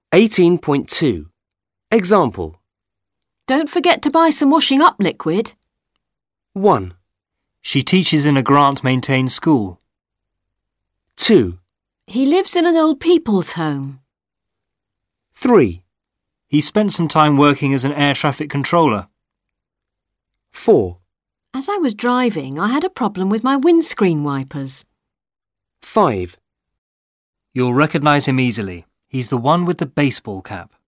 18.2. Example. Don't forget to buy some washing up liquid. 1, She teaches in a grant-maintained school. 2, He lives in an old people's home. 3, He spent some time working as an air traffic controller. 4, As I was driving, I had a problem with my windscreen wipers. 5. You'll recognise him easily. He's the one with the baseball cap.